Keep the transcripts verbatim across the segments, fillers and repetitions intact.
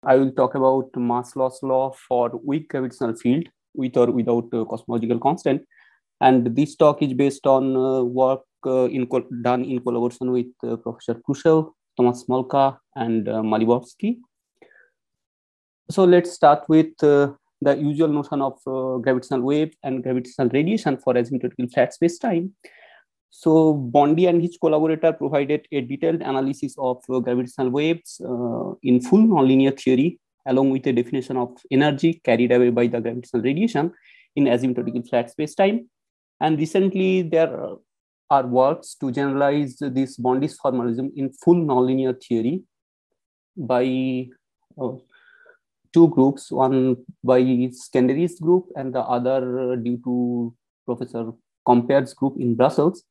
I will talk about mass loss law for weak gravitational field with or without uh, cosmological constant. And this talk is based on uh, work uh, in done in collaboration with uh, Professor Khrushchev, Thomas Smolka, and uh, Malibowski. So let's start with uh, the usual notion of uh, gravitational wave and gravitational radiation for asymptotically flat space-time. So Bondi and his collaborator provided a detailed analysis of uh, gravitational waves uh, in full nonlinear theory, along with a definition of energy carried away by the gravitational radiation in asymptotically flat space-time. And recently, there are works to generalize this Bondi's formalism in full nonlinear theory by uh, two groups, one by Skenderis group and the other due to Professor Compere's group in Brussels.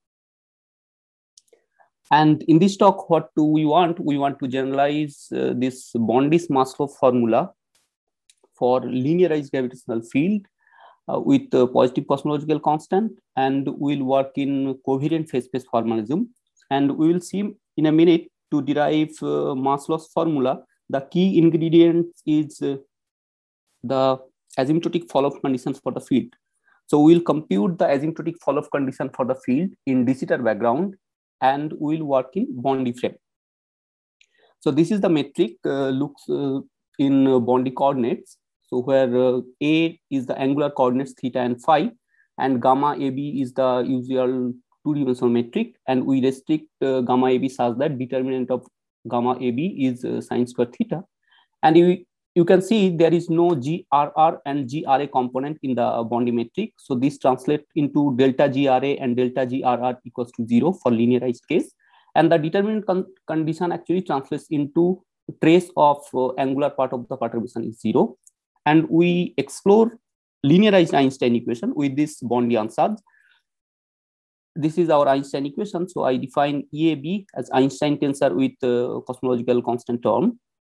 And in this talk, what do we want? We want to generalize uh, this Bondi's mass flow formula for linearized gravitational field uh, with uh, positive cosmological constant, and we'll work in covariant phase space formalism. And we will see in a minute to derive uh, mass loss formula. The key ingredient is uh, the asymptotic fall-off conditions for the field. So we'll compute the asymptotic fall-off condition for the field in de Sitter background, and we'll work in Bondi frame. So this is the metric uh, looks uh, in uh, Bondi coordinates. So where uh, A is the angular coordinates theta and phi, and gamma A B is the usual two-dimensional metric, and we restrict uh, gamma A B such that determinant of gamma A B is uh, sine square theta. And you, you can see there is no G R R and G R A component in the Bondi metric. So this translates into delta G R A and delta G R R equals to zero for linearized case. And the determinant con condition actually translates into trace of uh, angular part of the perturbation is zero. And we explore linearized Einstein equation with this Bondi ansatz. This is our Einstein equation. So I define E A B as Einstein tensor with uh, cosmological constant term.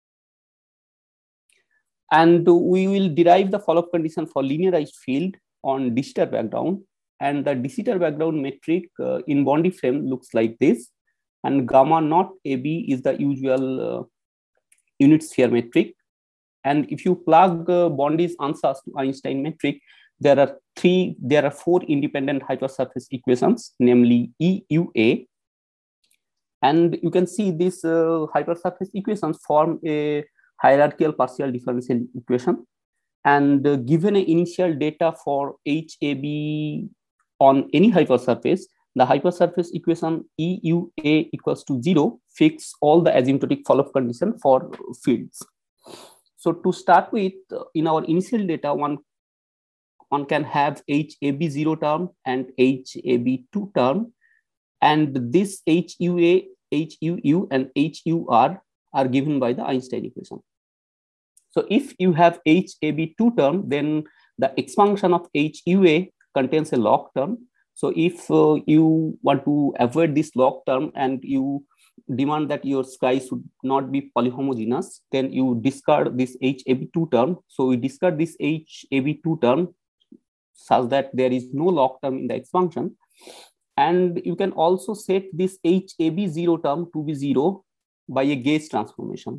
And we will derive the fall-off condition for linearized field on de Sitter background. And the de Sitter background metric uh, in Bondi frame looks like this. And gamma naught A B is the usual uh, unit sphere metric. And if you plug uh, Bondi's answers to Einstein metric, there are three, there are four independent hypersurface equations, namely E U A. And you can see these uh, hypersurface equations form a hierarchical partial differential equation. And uh, given an initial data for H A B on any hypersurface, the hypersurface equation E U A equals to zero fix all the asymptotic fall-off condition for fields. So to start with, in our initial data, one, one can have H A B zero term and H A B two term. And this H U A, H U U, and H U R are given by the Einstein equation. So if you have H A B two term, then the expansion of H U A contains a log term. So if uh, you want to avoid this log term and you demand that your sky should not be polyhomogeneous, then you discard this H A B two term. So we discard this H A B two term such that there is no log term in the expansion. And you can also set this H A B zero term to be zero by a gauge transformation.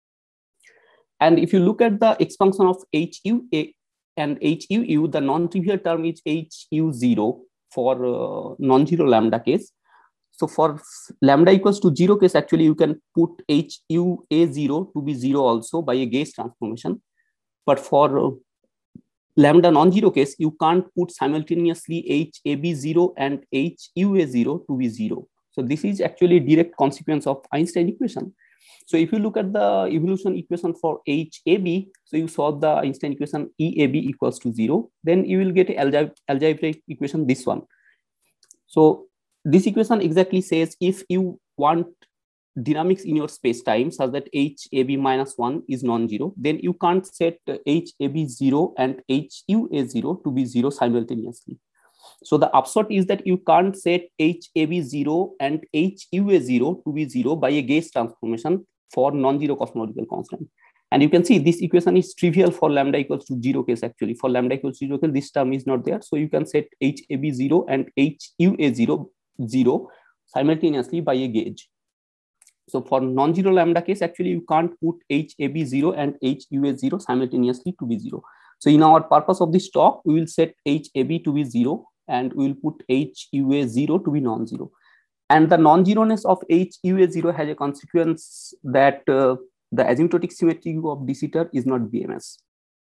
And if you look at the expansion of H U A and H U U, the non-trivial term is H U zero for uh, non-zero lambda case. So for lambda equals to zero case, actually you can put H U A zero to be zero also by a gauge transformation. But for uh, lambda non-zero case, you can't put simultaneously H A B zero and H U A zero to be zero. So this is actually a direct consequence of Einstein equation. So if you look at the evolution equation for H A B, so you solve the Einstein equation E A B equals to zero, then you will get an algebraic equation, this one. So this equation exactly says if you want dynamics in your space-time such that H A B minus one is non-zero, then you can't set H A B zero and H U A zero to be zero simultaneously. So the upshot is that you can't set H A B zero and H U A zero to be zero by a gauge transformation for non-zero cosmological constant. And you can see this equation is trivial for lambda equals to zero case. Actually, for lambda equals to zero case, this term is not there. So you can set H A B zero and H U A zero zero simultaneously by a gauge. So for non-zero lambda case, actually you can't put H A B zero and H U A zero simultaneously to be zero. So in our purpose of this talk, we will set H A B to be zero and we will put H U A zero to be non-zero. And the non-zeroness of H U A zero has a consequence that uh, the asymptotic symmetry of de Sitter is not B M S.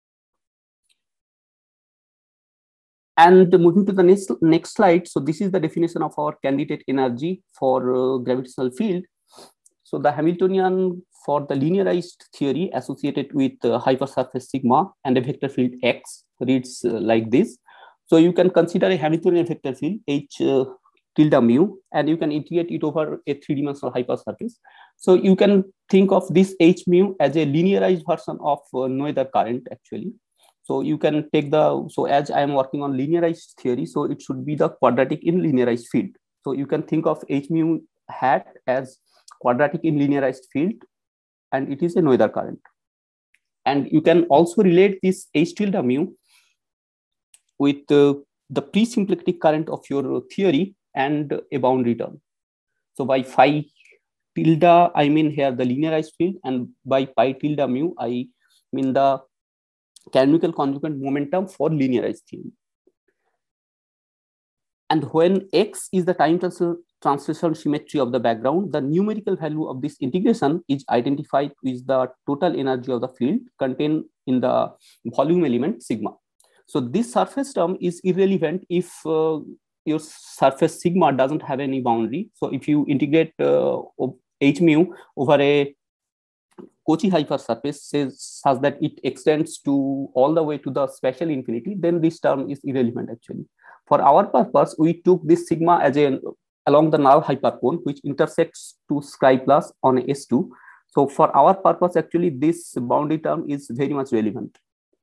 And moving to the next, next slide. So this is the definition of our candidate energy for uh, gravitational field. So the Hamiltonian for the linearized theory associated with uh, hypersurface sigma and a vector field X reads uh, like this. So you can consider a Hamiltonian vector field H uh, tilde mu, and you can integrate it over a three-dimensional hypersurface. So you can think of this H mu as a linearized version of uh, Noether current actually. So you can take the, so as I am working on linearized theory, so it should be the quadratic in linearized field. So you can think of H mu hat as quadratic in linearized field, and it is a Noether current. And you can also relate this H tilde mu with uh, the pre-symplectic current of your theory and a boundary term. So by phi tilde, I mean here the linearized field, and by pi tilde mu, I mean the canonical conjugate momentum for linearized theory. And when X is the time translation symmetry of the background, the numerical value of this integration is identified with the total energy of the field contained in the volume element sigma. So this surface term is irrelevant if uh, your surface sigma doesn't have any boundary. So if you integrate uh, H mu over a Cauchy hypersurface says such that it extends to all the way to the spatial infinity, then this term is irrelevant actually. For our purpose, we took this sigma as a along the null hypercone which intersects to Scri plus on a S two. So for our purpose, actually this boundary term is very much relevant.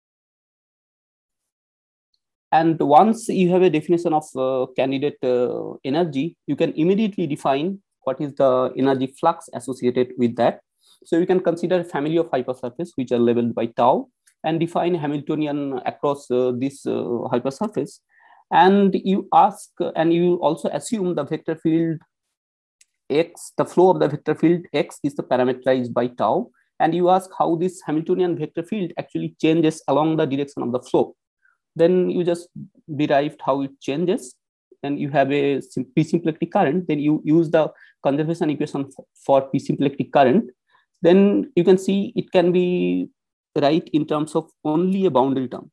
And once you have a definition of uh, candidate uh, energy, you can immediately define what is the energy flux associated with that. So you can consider a family of hypersurface which are labeled by tau and define Hamiltonian across uh, this uh, hypersurface. And you ask, and you also assume the vector field X, the flow of the vector field X is the parameterized by tau. And you ask how this Hamiltonian vector field actually changes along the direction of the flow. Then you just derived how it changes. And you have a pre-symplectic current. Then you use the conservation equation for pre-symplectic current. Then you can see it can be right in terms of only a boundary term.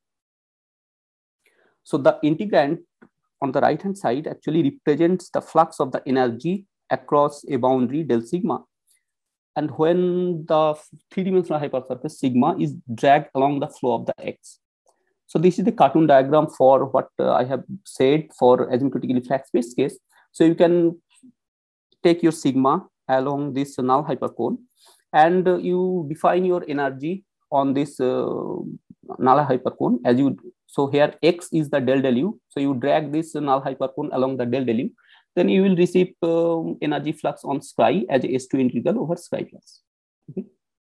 So the integrand on the right hand side actually represents the flux of the energy across a boundary del sigma. And when the three-dimensional hypersurface sigma is dragged along the flow of the X. So this is the cartoon diagram for what uh, I have said for asymptotically flat space case. So you can take your sigma along this null hypercone, and uh, you define your energy on this uh, null hypercone as you. So here X is the del del U. So you drag this null hypercone along the del del U, then you will receive uh, energy flux on Scri as a S two integral over Scri plus. Okay.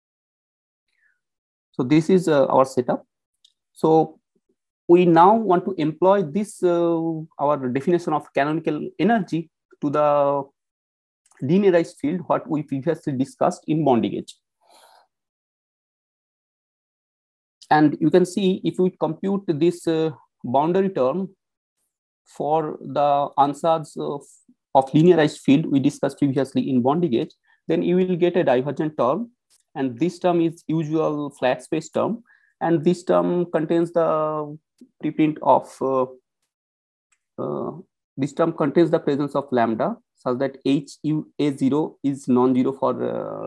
So this is uh, our setup. So we now want to employ this uh, our definition of canonical energy to the linearized field what we previously discussed in Bondi gauge. And you can see if we compute this uh, boundary term for the answers of, of linearized field we discussed previously in Bondi gauge, then you will get a divergent term, and this term is usual flat space term, and this term contains the preprint of uh, uh, this term contains the presence of lambda such that H U A zero is non-zero for uh,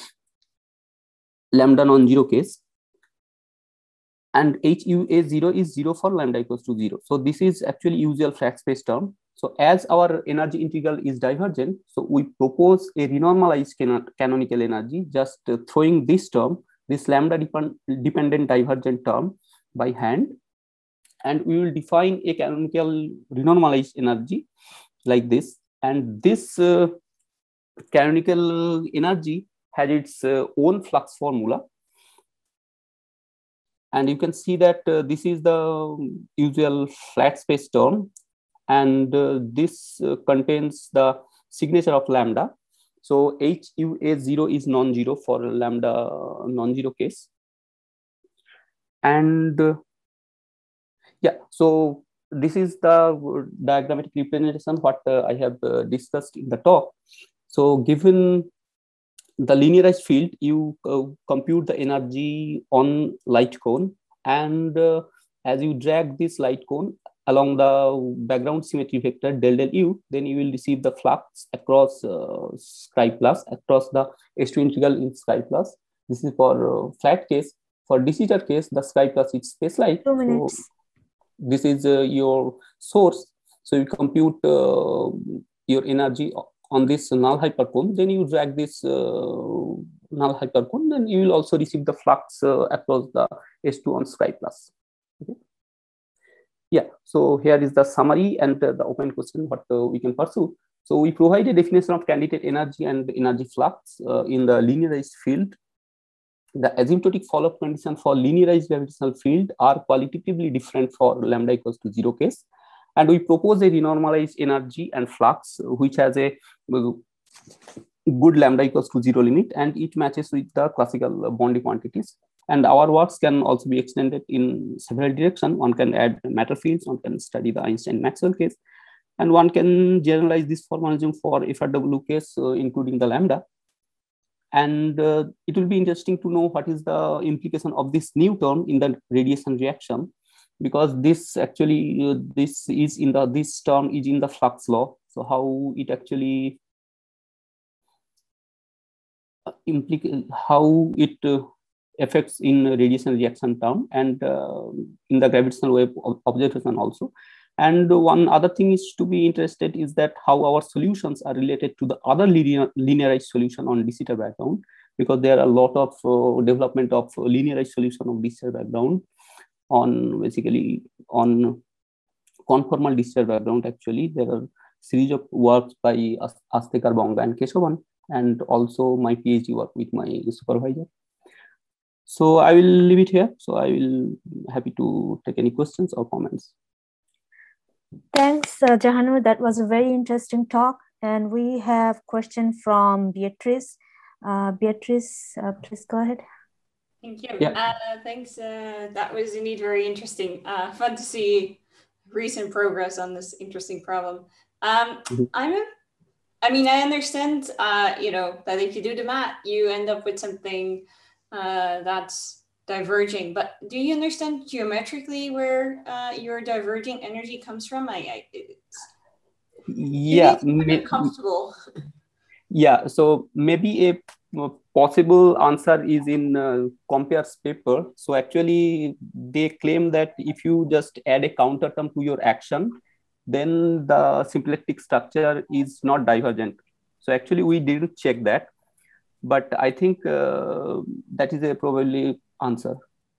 lambda non-zero case, and H U A zero is zero for lambda equals to zero. So this is actually usual flat space term. So as our energy integral is divergent, so we propose a renormalized can canonical energy, just uh, throwing this term, this lambda depend dependent divergent term by hand, and we will define a canonical renormalized energy like this. And this uh, canonical energy has its uh, own flux formula. And you can see that uh, this is the usual flat space term, and uh, this uh, contains the signature of lambda. So H U A zero is non-zero for lambda non-zero case. And uh, yeah, so this is the diagrammatic representation what uh, I have uh, discussed in the talk. So given the linearized field, you uh, compute the energy on light cone, and uh, as you drag this light cone along the background symmetry vector del del u, then you will receive the flux across uh, Sky plus, across the S two integral in Sky plus. This is for uh, flat case. For de Sitter case, the Sky plus is space-like. Two minutes. So this is uh, your source. So you compute uh, your energy on this null hypercone, then you drag this uh, null hypercone, then you will also receive the flux uh, across the S two on Sky plus. Okay. Yeah, so here is the summary and uh, the open question what uh, we can pursue. So we provide a definition of candidate energy and energy flux uh, in the linearized field. The asymptotic follow-up condition for linearized gravitational field are qualitatively different for lambda equals to zero case. And we propose a renormalized energy and flux, which has a good lambda equals to zero limit, and it matches with the classical Bondi quantities. And our works can also be extended in several directions. One can add matter fields, one can study the Einstein-Maxwell case, and one can generalize this formalism for F R W case, uh, including the lambda. And uh, it will be interesting to know what is the implication of this new term in the radiation reaction, because this actually, uh, this is in the, this term is in the flux law. So how it actually implicate, how it uh, affects in radiation reaction term and uh, in the gravitational wave observation also. And one other thing is to be interested is that how our solutions are related to the other linear, linearized solution on de Sitter background, because there are a lot of uh, development of linearized solution of de Sitter background on basically on conformal de Sitter background. Actually, there are series of works by Astekar, Bonga, and Keshavan, and also my PhD work with my supervisor. So I will leave it here. So I will happy to take any questions or comments. Thanks, uh, Jahanur. That was a very interesting talk. And we have question from Beatrice. Uh, Beatrice, uh, please go ahead. Thank you. Yeah. Uh, thanks. Uh, that was indeed very interesting. Uh, fun to see recent progress on this interesting problem. Um, Mm-hmm. I'm a, I mean, I understand, uh, you know, that if you do the math, you end up with something uh, that's diverging, but do you understand geometrically where uh, your diverging energy comes from? I, I it's, yeah, it is uncomfortable. Yeah, so maybe a possible answer is in uh, Compere's paper. So actually, they claim that if you just add a counter term to your action, then the symplectic structure is not divergent. So actually, we didn't check that, but I think uh, that is a probably answer.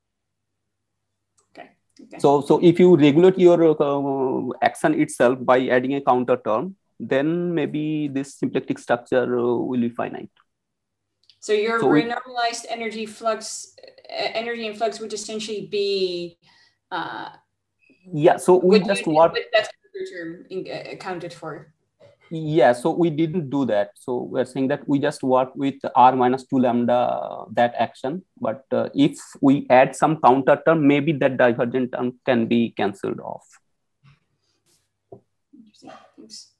Okay. Okay. So, so if you regulate your uh, action itself by adding a counter term, then maybe this symplectic structure uh, will be finite. So your so we, renormalized energy flux, uh, energy and flux would essentially be. Uh, yeah. So we just what that term in, uh, accounted for. Yeah. So we didn't do that. So we're saying that we just work with r minus two lambda that action. But uh, if we add some counter term, maybe that divergent term can be cancelled off. Interesting. Thanks.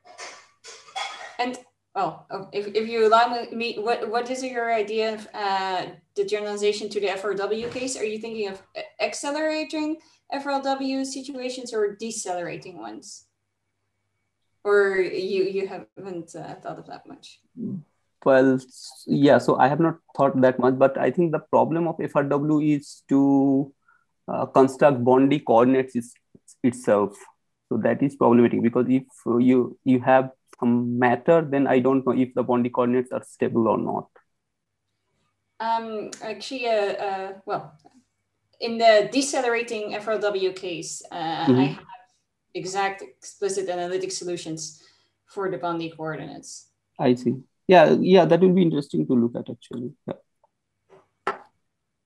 And well, if, if you allow me, what, what is your idea of uh, the generalization to the F R W case? Are you thinking of accelerating F R W situations or decelerating ones? Or you, you haven't uh, thought of that much? Well, yeah, so I have not thought that much, but I think the problem of F R W is to uh, construct Bondi coordinates is, itself. So that is problematic, because if you, you have some matter, then I don't know if the Bondi coordinates are stable or not. Um, actually, uh, uh, well, in the decelerating F R W case, uh, mm-hmm. I have exact explicit analytic solutions for the Bondi coordinates. I see. Yeah, yeah, that will be interesting to look at actually. Yeah.